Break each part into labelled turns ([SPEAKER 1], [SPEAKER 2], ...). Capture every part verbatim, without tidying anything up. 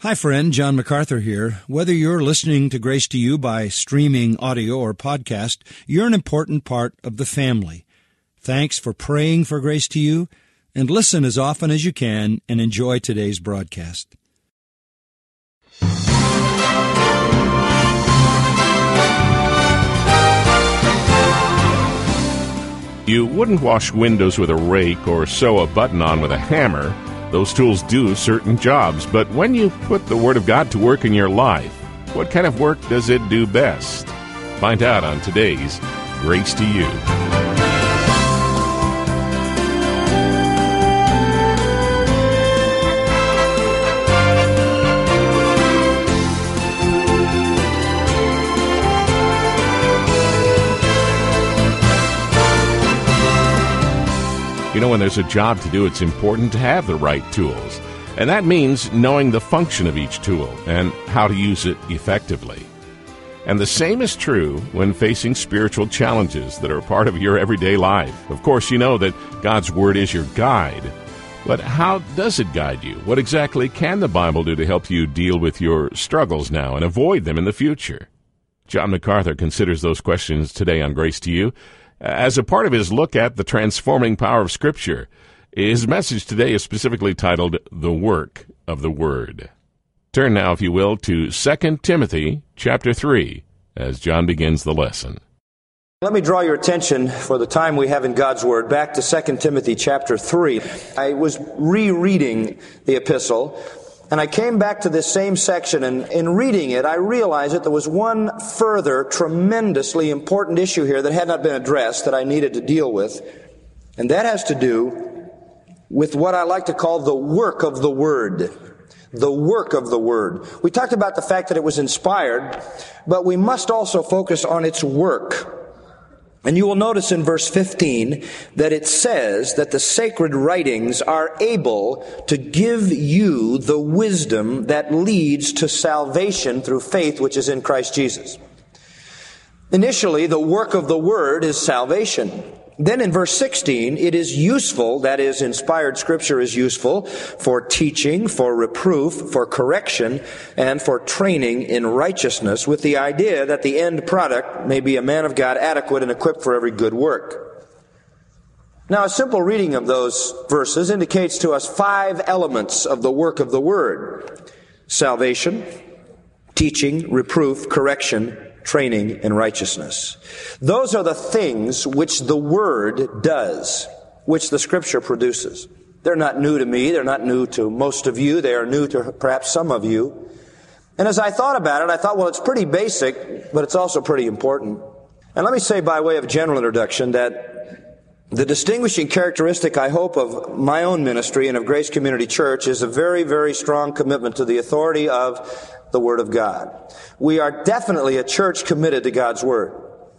[SPEAKER 1] Hi, friend. John MacArthur here. Whether you're listening to Grace to You by streaming audio or podcast, you're an important part of the family. Thanks for praying for Grace to You, and listen as often as you can and enjoy today's broadcast.
[SPEAKER 2] You wouldn't wash windows with a rake or sew a button on with a hammer. Those tools do certain jobs, but when you put the Word of God to work in your life, what kind of work does it do best? Find out on today's Grace to You. You know, when there's a job to do, it's important to have the right tools. And that means knowing the function of each tool and how to use it effectively. And the same is true when facing spiritual challenges that are part of your everyday life. Of course, you know that God's Word is your guide. But how does it guide you? What exactly can the Bible do to help you deal with your struggles now and avoid them in the future? John MacArthur considers those questions today on Grace to You. As a part of his look at the transforming power of Scripture, his message today is specifically titled, The Work of the Word. Turn now, if you will, to Second Timothy chapter three, as John begins the lesson.
[SPEAKER 3] Let me draw your attention, for the time we have in God's Word, back to Second Timothy chapter three. I was rereading the epistle, and I came back to this same section, and in reading it, I realized that there was one further tremendously important issue here that had not been addressed that I needed to deal with, and that has to do with what I like to call the work of the Word. The work of the Word. We talked about the fact that it was inspired, but we must also focus on its work. And you will notice in verse fifteen that it says that the sacred writings are able to give you the wisdom that leads to salvation through faith which is in Christ Jesus. Initially, the work of the Word is salvation. Then in verse sixteen, it is useful, that is, inspired Scripture is useful for teaching, for reproof, for correction, and for training in righteousness, with the idea that the end product may be a man of God adequate and equipped for every good work. Now, a simple reading of those verses indicates to us five elements of the work of the Word: salvation, teaching, reproof, correction, training in righteousness. Those are the things which the Word does, which the Scripture produces. They're not new to me. They're not new to most of you. They are new to perhaps some of you. And as I thought about it, I thought, well, it's pretty basic, but it's also pretty important. And let me say by way of general introduction that the distinguishing characteristic, I hope, of my own ministry and of Grace Community Church is a very, very strong commitment to the authority of the Word of God. We are definitely a church committed to God's Word.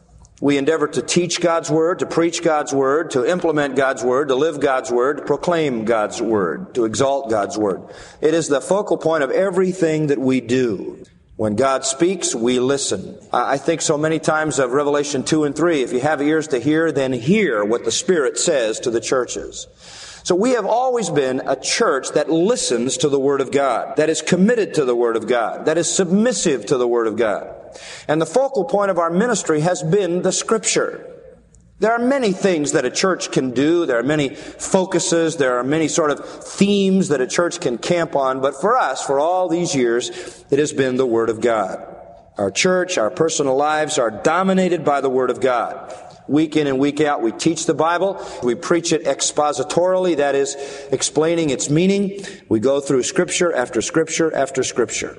[SPEAKER 3] We endeavor to teach God's Word, to preach God's Word, to implement God's Word, to live God's Word, to proclaim God's Word, to exalt God's Word. It is the focal point of everything that we do. When God speaks, we listen. I think so many times of Revelation two and three, if you have ears to hear, then hear what the Spirit says to the churches. So we have always been a church that listens to the Word of God, that is committed to the Word of God, that is submissive to the Word of God. And the focal point of our ministry has been the Scripture. There are many things that a church can do. There are many focuses. There are many sort of themes that a church can camp on. But for us, for all these years, it has been the Word of God. Our church, our personal lives are dominated by the Word of God. Week in and week out, we teach the Bible. We preach it expositorily, that is, explaining its meaning. We go through Scripture after Scripture after Scripture.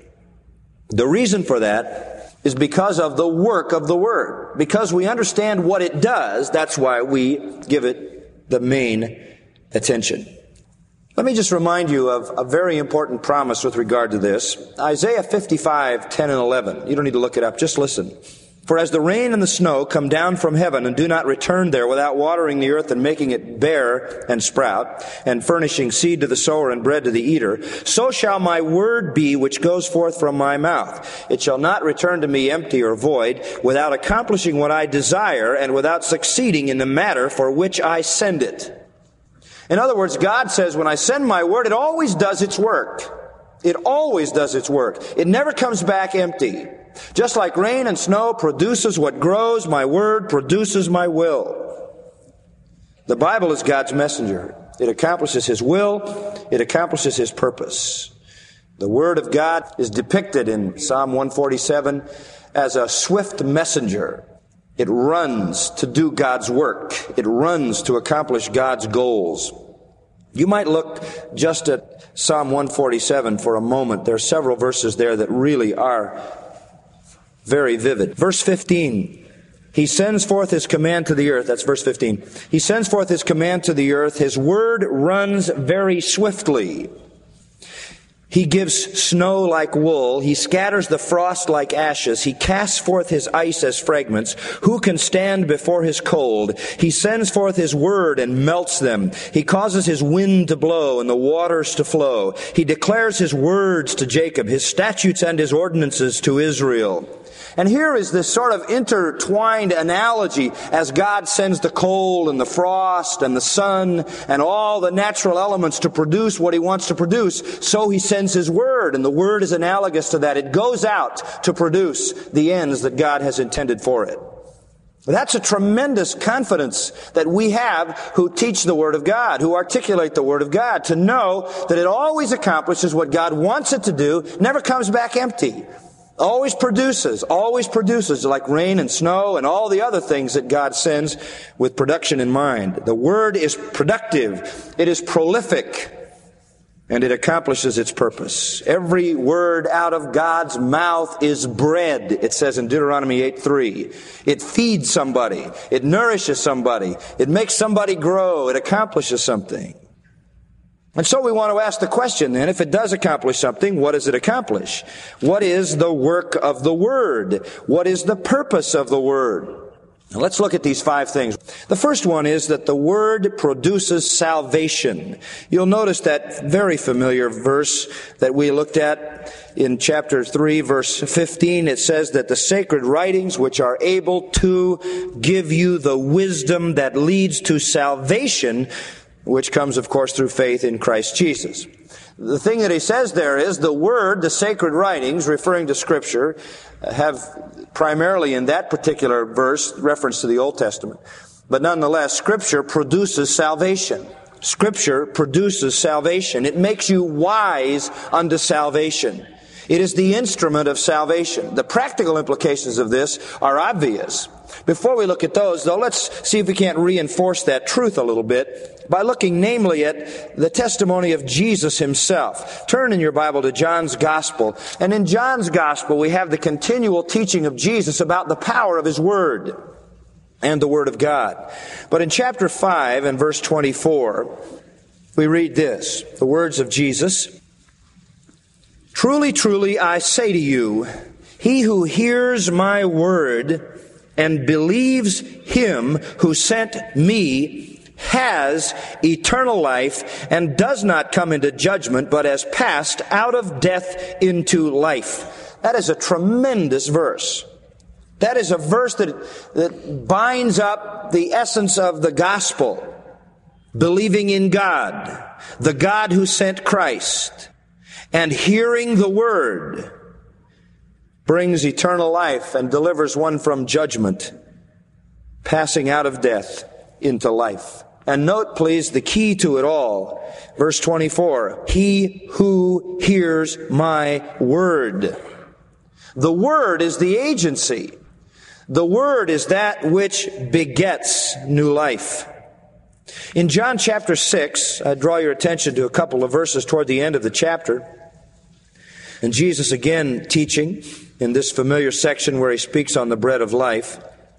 [SPEAKER 3] The reason for that is because of the work of the Word. Because we understand what it does, that's why we give it the main attention. Let me just remind you of a very important promise with regard to this. Isaiah fifty-five, ten and eleven. You don't need to look it up, just listen. For as the rain and the snow come down from heaven and do not return there without watering the earth and making it bear and sprout, and furnishing seed to the sower and bread to the eater, so shall my word be which goes forth from my mouth. It shall not return to me empty or void, without accomplishing what I desire and without succeeding in the matter for which I send it. In other words, God says, when I send my word, it always does its work. It always does its work. It never comes back empty. Just like rain and snow produces what grows, my word produces my will. The Bible is God's messenger. It accomplishes His will. It accomplishes His purpose. The Word of God is depicted in Psalm one forty-seven as a swift messenger. It runs to do God's work. It runs to accomplish God's goals. You might look just at Psalm one forty-seven for a moment. There are several verses there that really are very vivid. Verse fifteen, He sends forth His command to the earth. That's verse fifteen. He sends forth His command to the earth. His word runs very swiftly. He gives snow like wool. He scatters the frost like ashes. He casts forth His ice as fragments. Who can stand before His cold? He sends forth His word and melts them. He causes His wind to blow and the waters to flow. He declares His words to Jacob, His statutes and His ordinances to Israel. And here is this sort of intertwined analogy as God sends the cold and the frost and the sun and all the natural elements to produce what He wants to produce. So He sends His word, and the word is analogous to that. It goes out to produce the ends that God has intended for it. That's a tremendous confidence that we have who teach the Word of God, who articulate the Word of God, to know that it always accomplishes what God wants it to do, never comes back empty. Always produces, always produces, like rain and snow and all the other things that God sends with production in mind. The Word is productive, it is prolific, and it accomplishes its purpose. Every word out of God's mouth is bread, it says in Deuteronomy eight three. It feeds somebody, it nourishes somebody, it makes somebody grow, it accomplishes something. And so we want to ask the question then, if it does accomplish something, what does it accomplish? What is the work of the Word? What is the purpose of the Word? Now let's look at these five things. The first one is that the Word produces salvation. You'll notice that very familiar verse that we looked at in chapter three, verse fifteen. It says that the sacred writings, which are able to give you the wisdom that leads to salvation, which comes, of course, through faith in Christ Jesus. The thing that he says there is the Word, the sacred writings, referring to Scripture, have primarily in that particular verse reference to the Old Testament. But nonetheless, Scripture produces salvation. Scripture produces salvation. It makes you wise unto salvation. It is the instrument of salvation. The practical implications of this are obvious. Before we look at those, though, let's see if we can't reinforce that truth a little bit by looking namely at the testimony of Jesus Himself. Turn in your Bible to John's Gospel. And in John's Gospel, we have the continual teaching of Jesus about the power of His Word and the Word of God. But in chapter five and verse twenty-four, we read this, the words of Jesus. Truly, truly, I say to you, he who hears my word and believes Him who sent me has eternal life and does not come into judgment, but has passed out of death into life. That is a tremendous verse. That is a verse that, that binds up the essence of the gospel. Believing in God, the God who sent Christ, and hearing the word brings eternal life and delivers one from judgment, passing out of death into life. And note, please, the key to it all. Verse twenty-four, he who hears my word. The word is the agency. The word is that which begets new life. In John chapter six, I draw your attention to a couple of verses toward the end of the chapter. And Jesus again teaching in this familiar section where He speaks on the bread of life.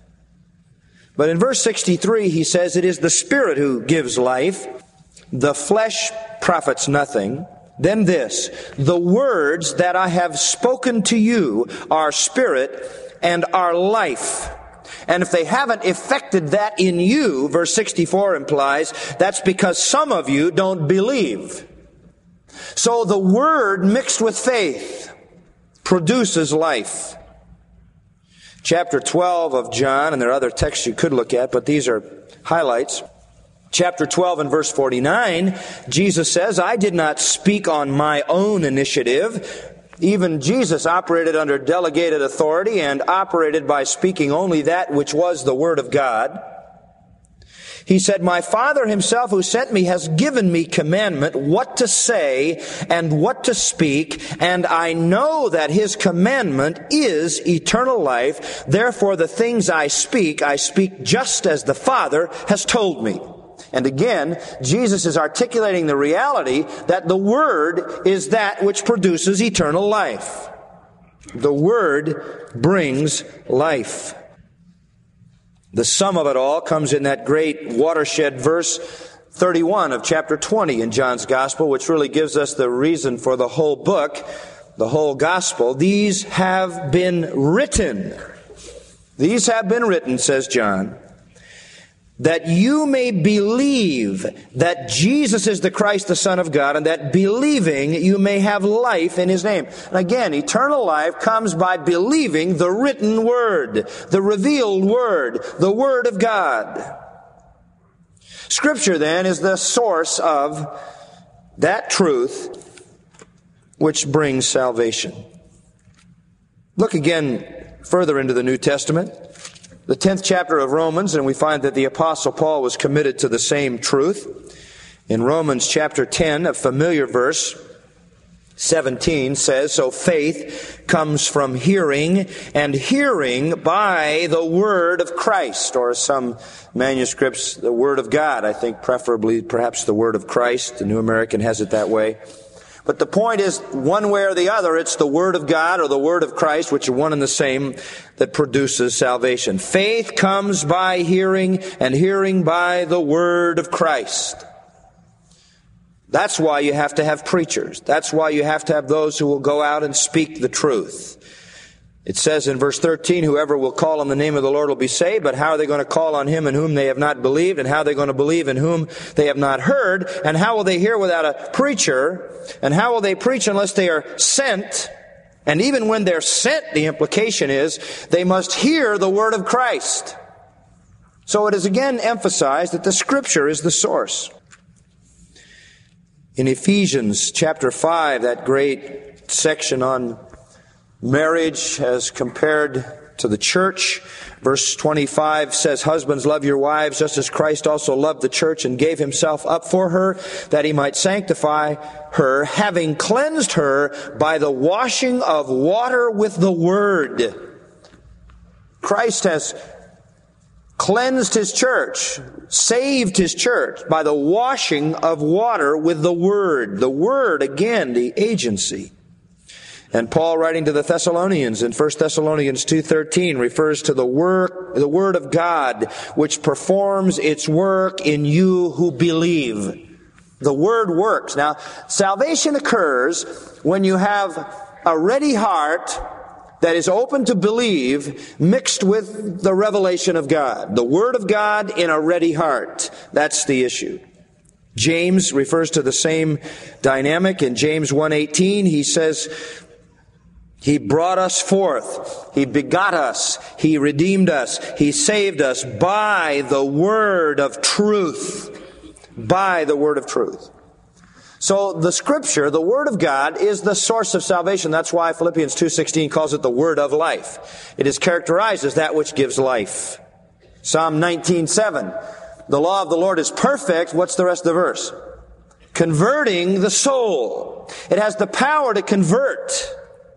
[SPEAKER 3] But in verse sixty-three, He says, it is the Spirit who gives life. The flesh profits nothing. Then this, the words that I have spoken to you are spirit and are life. And if they haven't effected that in you, verse sixty-four implies, that's because some of you don't believe. So the word mixed with faith produces life. Chapter twelve of John, and there are other texts you could look at, but these are highlights. Chapter twelve and verse forty-nine, Jesus says, I did not speak on my own initiative. Even Jesus operated under delegated authority and operated by speaking only that which was the Word of God. He said, my Father himself who sent me has given me commandment what to say and what to speak, and I know that his commandment is eternal life. Therefore the things I speak, I speak just as the Father has told me. And again, Jesus is articulating the reality that the Word is that which produces eternal life. The Word brings life. The sum of it all comes in that great watershed verse thirty-one of chapter twenty in John's Gospel, which really gives us the reason for the whole book, the whole Gospel. These have been written. These have been written, says John, that you may believe that Jesus is the Christ, the Son of God, and that believing you may have life in his name. And again, eternal life comes by believing the written word, the revealed word, the Word of God. Scripture, then, is the source of that truth which brings salvation. Look again further into the New Testament. The tenth chapter of Romans, and we find that the Apostle Paul was committed to the same truth. In Romans chapter ten, a familiar verse, seventeen, says, so faith comes from hearing, and hearing by the word of Christ, or some manuscripts, the word of God. I think preferably perhaps the word of Christ. The New American has it that way. But the point is, one way or the other, it's the Word of God or the Word of Christ, which are one and the same, that produces salvation. Faith comes by hearing, and hearing by the Word of Christ. That's why you have to have preachers. That's why you have to have those who will go out and speak the truth. It says in verse thirteen, whoever will call on the name of the Lord will be saved, but how are they going to call on him in whom they have not believed? And how are they going to believe in whom they have not heard? And how will they hear without a preacher? And how will they preach unless they are sent? And even when they're sent, the implication is they must hear the word of Christ. So it is again emphasized that the Scripture is the source. In Ephesians chapter five, that great section on marriage as compared to the church, verse twenty-five says, husbands, love your wives just as Christ also loved the church and gave himself up for her, that he might sanctify her, having cleansed her by the washing of water with the word. Christ has cleansed his church, saved his church by the washing of water with the word. The word, again, the agency. And Paul, writing to the Thessalonians in First Thessalonians two thirteen, refers to the work, the Word of God, which performs its work in you who believe. The Word works. Now, salvation occurs when you have a ready heart that is open to believe, mixed with the revelation of God. The Word of God in a ready heart. That's the issue. James refers to the same dynamic. In James one eighteen, he says, he brought us forth. He begot us. He redeemed us. He saved us by the word of truth. By the word of truth. So the Scripture, the Word of God, is the source of salvation. That's why Philippians two sixteen calls it the Word of life. It is characterized as that which gives life. Psalm nineteen seven. The law of the Lord is perfect. What's the rest of the verse? Converting the soul. It has the power to convert.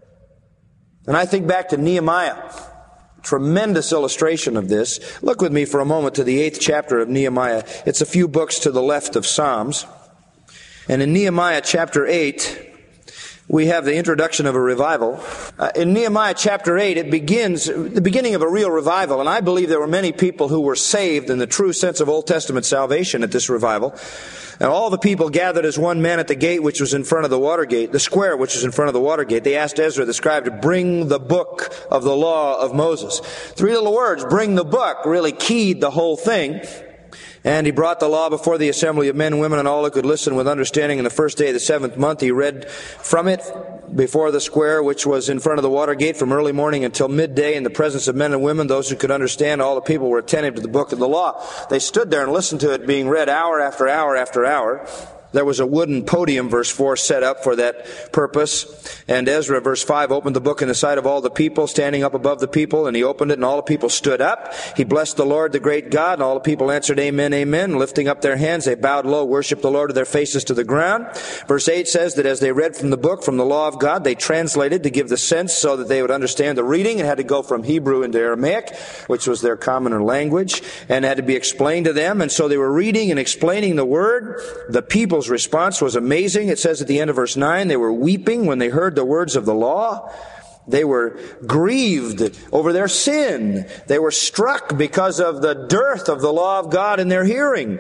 [SPEAKER 3] And I think back to Nehemiah. Tremendous illustration of this. Look with me for a moment to the eighth chapter of Nehemiah. It's a few books to the left of Psalms. And in Nehemiah chapter eight, we have the introduction of a revival. Uh, in Nehemiah chapter eight, it begins, the beginning of a real revival. And I believe there were many people who were saved in the true sense of Old Testament salvation at this revival. And all the people gathered as one man at the gate which was in front of the water gate, the square which was in front of the water gate. They asked Ezra the scribe to bring the book of the law of Moses. Three little words, bring the book, really keyed the whole thing. And he brought the law before the assembly of men, women, and all who could listen with understanding. In the first day of the seventh month, he read from it before the square, which was in front of the water gate, from early morning until midday, in the presence of men and women, those who could understand. All the people were attentive to the book of the law. They stood there and listened to it being read hour after hour after hour. There was a wooden podium, verse four, set up for that purpose. And Ezra, verse five, opened the book in the sight of all the people, standing up above the people, and he opened it, and all the people stood up. He blessed the Lord, the great God, and all the people answered, Amen, Amen. Lifting up their hands, they bowed low, worshiped the Lord with their faces to the ground. Verse eight says that as they read from the book, from the law of God, they translated to give the sense so that they would understand the reading. It had to go from Hebrew into Aramaic, which was their commoner language, and had to be explained to them. And so they were reading and explaining the word. The people response was amazing. It says at the end of verse nine, they were weeping when they heard the words of the law. They were grieved over their sin. They were struck because of the dearth of the law of God in their hearing.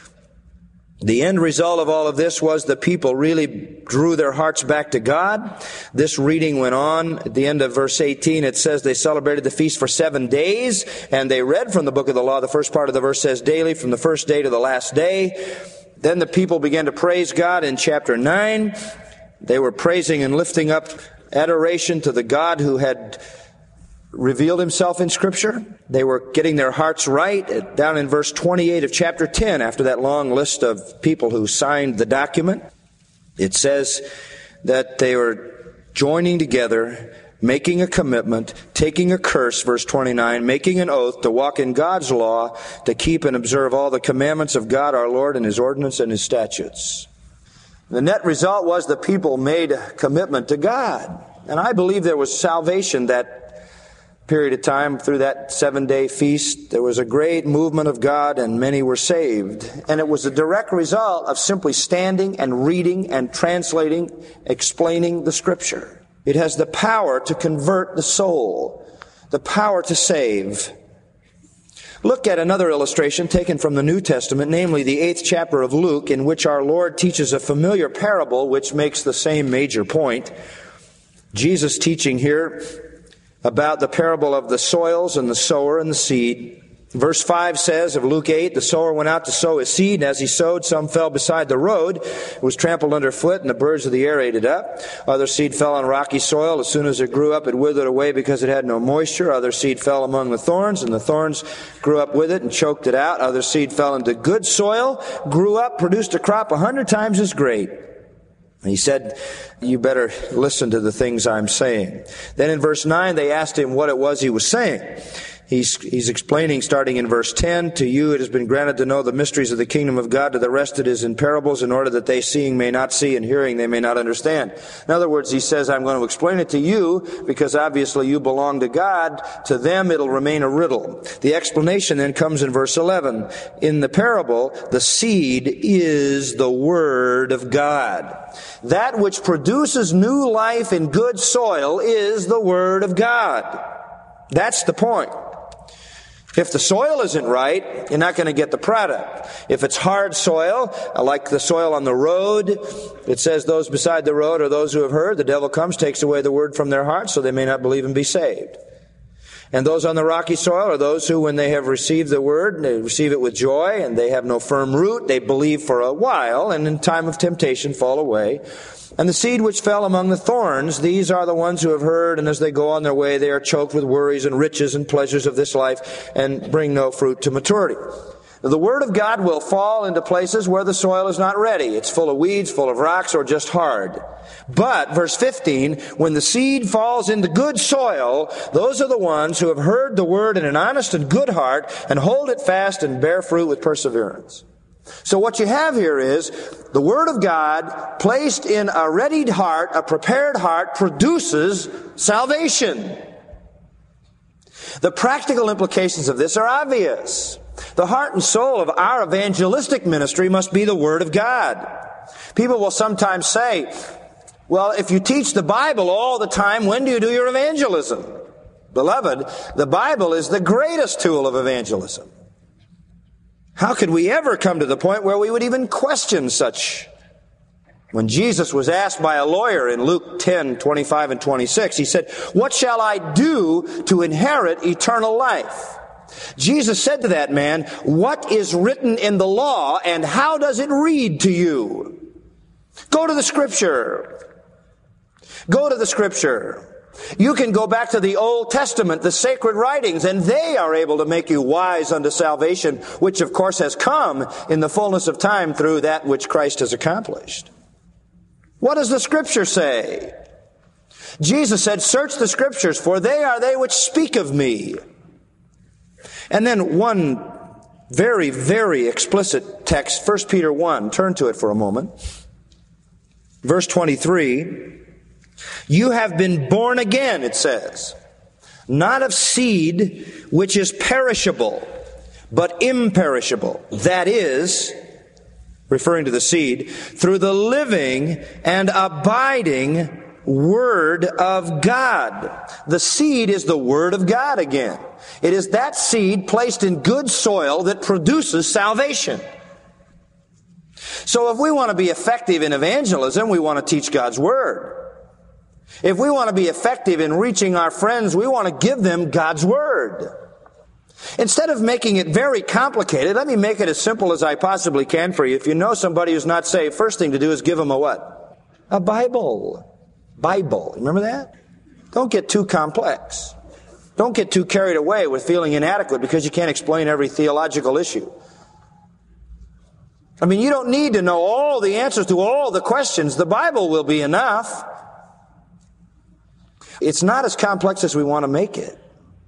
[SPEAKER 3] The end result of all of this was the people really drew their hearts back to God. This reading went on. At the end of verse eighteen, it says they celebrated the feast for seven days, and they read from the book of the law. The first part of the verse says daily, from the first day to the last day. Then the people began to praise God in chapter nine. They were praising and lifting up adoration to the God who had revealed himself in Scripture. They were getting their hearts right. Down in verse twenty-eight of chapter ten, after that long list of people who signed the document, it says that they were joining together, making a commitment, taking a curse, verse twenty-nine, making an oath to walk in God's law, to keep and observe all the commandments of God our Lord and His ordinance and His statutes. The net result was the people made a commitment to God. And I believe there was salvation that period of time through that seven-day feast. There was a great movement of God and many were saved. And it was a direct result of simply standing and reading and translating, explaining the Scripture. It has the power to convert the soul, the power to save. Look at another illustration taken from the New Testament, namely the eighth chapter of Luke, in which our Lord teaches a familiar parable which makes the same major point. Jesus teaching here about the parable of the soils and the sower and the seed. Verse five says of Luke eight, the sower went out to sow his seed, and as he sowed, some fell beside the road. It was trampled underfoot, and the birds of the air ate it up. Other seed fell on rocky soil. As soon as it grew up, it withered away because it had no moisture. Other seed fell among the thorns, and the thorns grew up with it and choked it out. Other seed fell into good soil, grew up, produced a crop a hundred times as great. He said, you better listen to the things I'm saying. Then in verse nine, they asked him what it was he was saying. He's, he's explaining, starting in verse ten, to you it has been granted to know the mysteries of the kingdom of God. To the rest it is in parables, in order that they seeing may not see, and hearing they may not understand. In other words, he says, I'm going to explain it to you because obviously you belong to God. To them it'll remain a riddle. The explanation then comes in verse eleven. In the parable, the seed is the Word of God. That which produces new life in good soil is the Word of God. That's the point. If the soil isn't right, you're not going to get the product. If it's hard soil, like the soil on the road, it says those beside the road are those who have heard. The devil comes, takes away the word from their hearts, so they may not believe and be saved. And those on the rocky soil are those who, when they have received the word, they receive it with joy, and they have no firm root. They believe for a while, and in time of temptation fall away. And the seed which fell among the thorns, these are the ones who have heard, and as they go on their way, they are choked with worries and riches and pleasures of this life, and bring no fruit to maturity. The Word of God will fall into places where the soil is not ready. It's full of weeds, full of rocks, or just hard. But, verse fifteen, when the seed falls into good soil, those are the ones who have heard the Word in an honest and good heart, and hold it fast and bear fruit with perseverance. So what you have here is the Word of God placed in a readied heart, a prepared heart, produces salvation. The practical implications of this are obvious. The heart and soul of our evangelistic ministry must be the Word of God. People will sometimes say, well, if you teach the Bible all the time, when do you do your evangelism? Beloved, the Bible is the greatest tool of evangelism. How could we ever come to the point where we would even question such? When Jesus was asked by a lawyer in Luke ten, twenty-five and twenty-six, he said, what shall I do to inherit eternal life? Jesus said to that man, "What is written in the law, and how does it read to you?" Go to the Scripture. Go to the Scripture. You can go back to the Old Testament, the sacred writings, and they are able to make you wise unto salvation, which of course has come in the fullness of time through that which Christ has accomplished. What does the Scripture say? Jesus said, "Search the Scriptures, for they are they which speak of me." And then one very, very explicit text, First Peter one. Turn to it for a moment. Verse twenty-three. You have been born again, it says, not of seed which is perishable, but imperishable. That is, referring to the seed, through the living and abiding Word of God. The seed is the Word of God again. It is that seed placed in good soil that produces salvation. So if we want to be effective in evangelism, we want to teach God's Word. If we want to be effective in reaching our friends, we want to give them God's Word. Instead of making it very complicated, let me make it as simple as I possibly can for you. If you know somebody who's not saved, first thing to do is give them a what? A Bible. Bible. Remember that? Don't get too complex. Don't get too carried away with feeling inadequate because you can't explain every theological issue. I mean, you don't need to know all the answers to all the questions. The Bible will be enough. It's not as complex as we want to make it.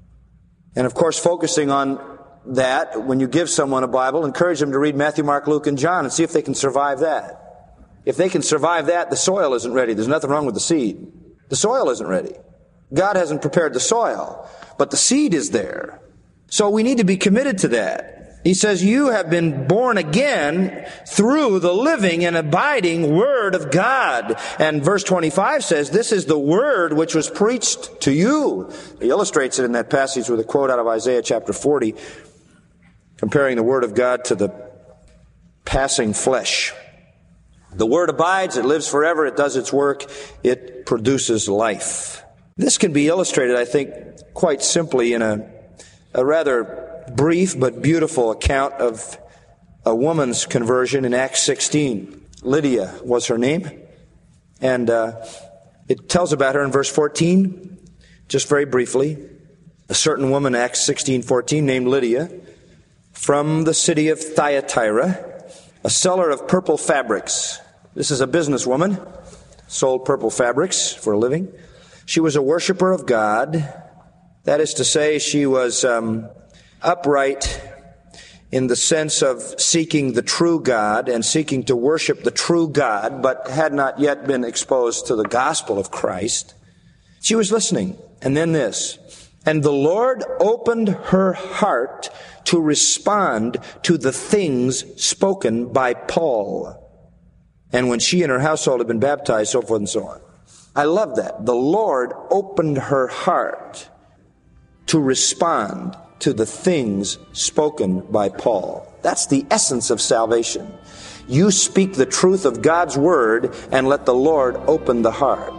[SPEAKER 3] And of course, focusing on that, when you give someone a Bible, encourage them to read Matthew, Mark, Luke, and John and see if they can survive that. If they can survive that, the soil isn't ready. There's nothing wrong with the seed. The soil isn't ready. God hasn't prepared the soil, but the seed is there. So we need to be committed to that. He says, you have been born again through the living and abiding Word of God. And verse twenty-five says, this is the Word which was preached to you. He illustrates it in that passage with a quote out of Isaiah chapter forty, comparing the Word of God to the passing flesh. The Word abides, it lives forever, it does its work, it produces life. This can be illustrated, I think, quite simply in a, a rather brief but beautiful account of a woman's conversion in Acts sixteen. Lydia was her name. And uh, it tells about her in verse fourteen, just very briefly. A certain woman, Acts sixteen fourteen, named Lydia, from the city of Thyatira, a seller of purple fabrics. This is a businesswoman, sold purple fabrics for a living. She was a worshiper of God. That is to say, she was um, upright in the sense of seeking the true God and seeking to worship the true God, but had not yet been exposed to the gospel of Christ. She was listening. And then this, and the Lord opened her heart to respond to the things spoken by Paul. And when she and her household had been baptized, so forth and so on. I love that. The Lord opened her heart to respond to the things spoken by Paul. That's the essence of salvation. You speak the truth of God's Word and let the Lord open the heart.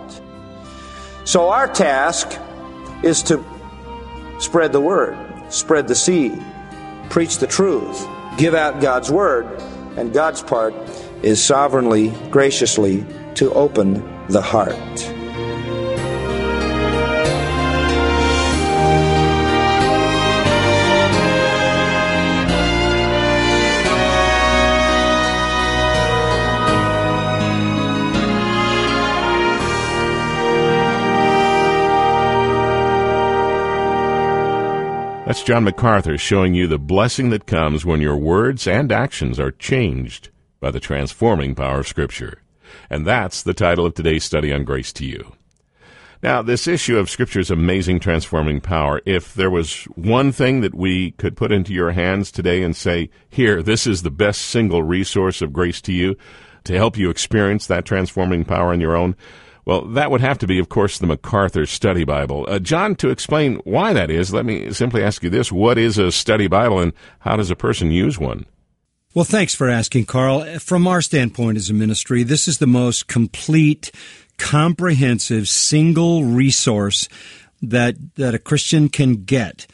[SPEAKER 3] So our task is to spread the Word, spread the seed, preach the truth, give out God's Word, and God's part is sovereignly, graciously to open the heart.
[SPEAKER 2] That's John MacArthur showing you the blessing that comes when your words and actions are changed by the transforming power of Scripture. And that's the title of today's study on Grace to You. Now, this issue of Scripture's amazing transforming power, if there was one thing that we could put into your hands today and say, here, this is the best single resource of Grace to You to help you experience that transforming power on your own, well, that would have to be, of course, the MacArthur Study Bible. Uh, John, to explain why that is, let me simply ask you this. What is a study Bible, and how does a person use one?
[SPEAKER 1] Well, thanks for asking, Carl. From our standpoint as a ministry, this is the most complete, comprehensive, single resource that that a Christian can get.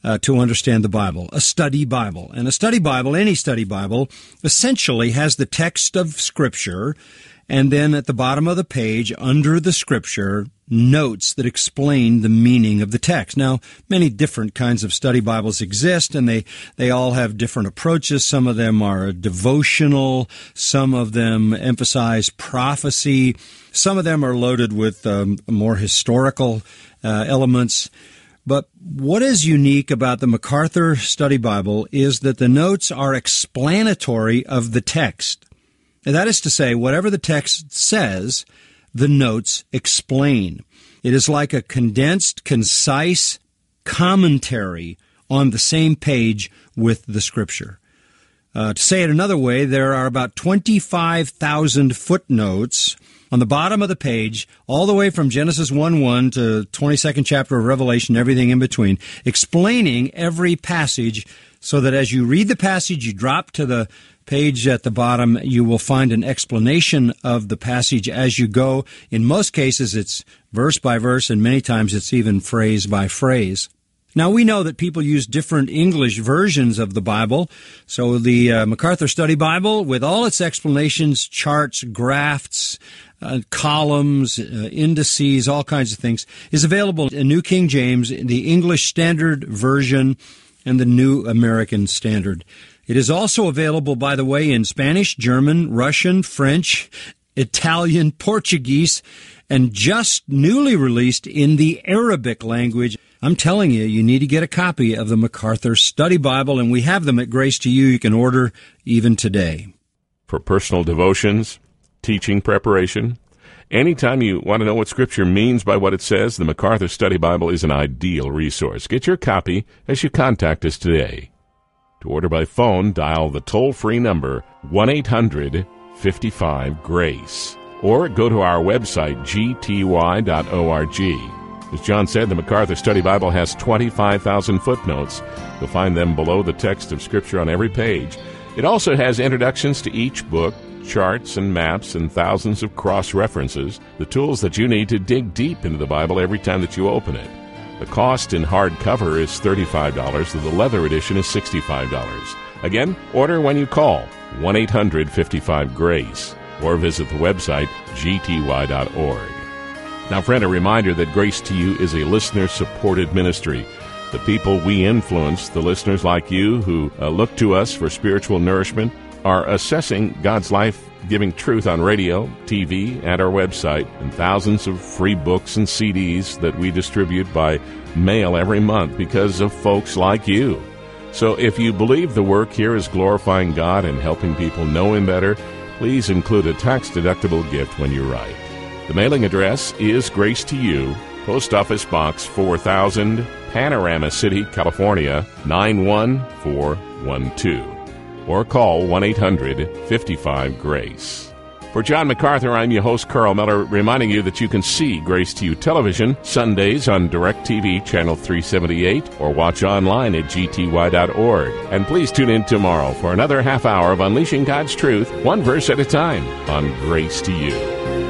[SPEAKER 1] uh, to understand the Bible, a study Bible. And a study Bible, any study Bible, essentially has the text of Scripture, and then at the bottom of the page, under the Scripture, notes that explain the meaning of the text. Now, many different kinds of study Bibles exist, and they, they all have different approaches. Some of them are devotional. Some of them emphasize prophecy. Some of them are loaded with um, more historical uh, elements. But what is unique about the MacArthur Study Bible is that the notes are explanatory of the text. And that is to say, whatever the text says, the notes explain. It is like a condensed, concise commentary on the same page with the Scripture. Uh, to say it another way, there are about twenty-five thousand footnotes on the bottom of the page, all the way from Genesis one one to twenty-second chapter of Revelation, everything in between, explaining every passage so that as you read the passage, you drop to the page at the bottom, you will find an explanation of the passage as you go. In most cases, it's verse by verse, and many times it's even phrase by phrase. Now, we know that people use different English versions of the Bible, so the uh, MacArthur Study Bible, with all its explanations, charts, graphs, uh, columns, uh, indices, all kinds of things, is available in New King James, the English Standard Version, and the New American Standard. It is also available, by the way, in Spanish, German, Russian, French, Italian, Portuguese, and just newly released in the Arabic language. I'm telling you, you need to get a copy of the MacArthur Study Bible, and we have them at Grace to You. You can order even today.
[SPEAKER 2] For personal devotions, teaching preparation, anytime you want to know what Scripture means by what it says, the MacArthur Study Bible is an ideal resource. Get your copy as you contact us today. To order by phone, dial the toll-free number one eight hundred fifty-five GRACE, or go to our website, g t y dot org. As John said, the MacArthur Study Bible has twenty-five thousand footnotes. You'll find them below the text of Scripture on every page. It also has introductions to each book, charts and maps, and thousands of cross-references, the tools that you need to dig deep into the Bible every time that you open it. The cost in hardcover is thirty-five dollars, and the leather edition is sixty-five dollars. Again, order when you call one eight hundred fifty-five GRACE or visit the website g t y dot org. Now, friend, a reminder that Grace to You is a listener-supported ministry. The people we influence, the listeners like you who uh, look to us for spiritual nourishment, are assessing God's life-giving truth on radio, T V, and our website, and thousands of free books and C Ds that we distribute by mail every month because of folks like you. So if you believe the work here is glorifying God and helping people know Him better, please include a tax-deductible gift when you write. The mailing address is Grace to You, Post Office Box four thousand, Panorama City, California, nine one four one two. Or call one eight hundred fifty-five GRACE. For John MacArthur, I'm your host, Carl Miller, reminding you that you can see Grace to You television Sundays on DirecTV Channel three seventy-eight or watch online at g t y dot org. And please tune in tomorrow for another half hour of Unleashing God's Truth, one verse at a time, on Grace to You.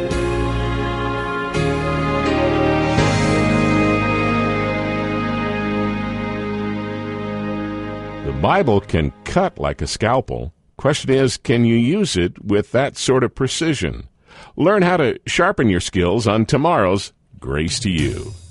[SPEAKER 2] The Bible can cut like a scalpel. Question is, can you use it with that sort of precision? Learn how to sharpen your skills on tomorrow's Grace to You.